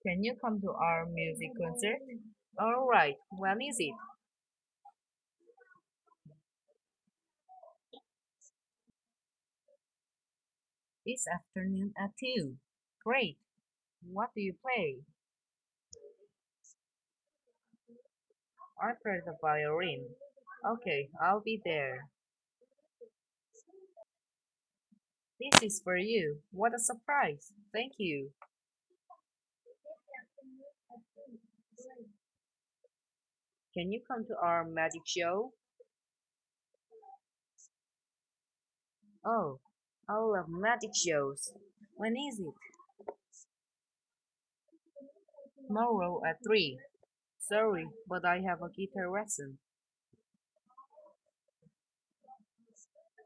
Can you come to our music concert? Alright, when is it? This afternoon at 2. Great. What do you play? I play the violin. Okay, I'll be there. This is for you. What a surprise. Thank you. Can you come to our magic show? Oh, I love magic shows. When is it? Tomorrow at 3. Sorry, but I have a guitar lesson.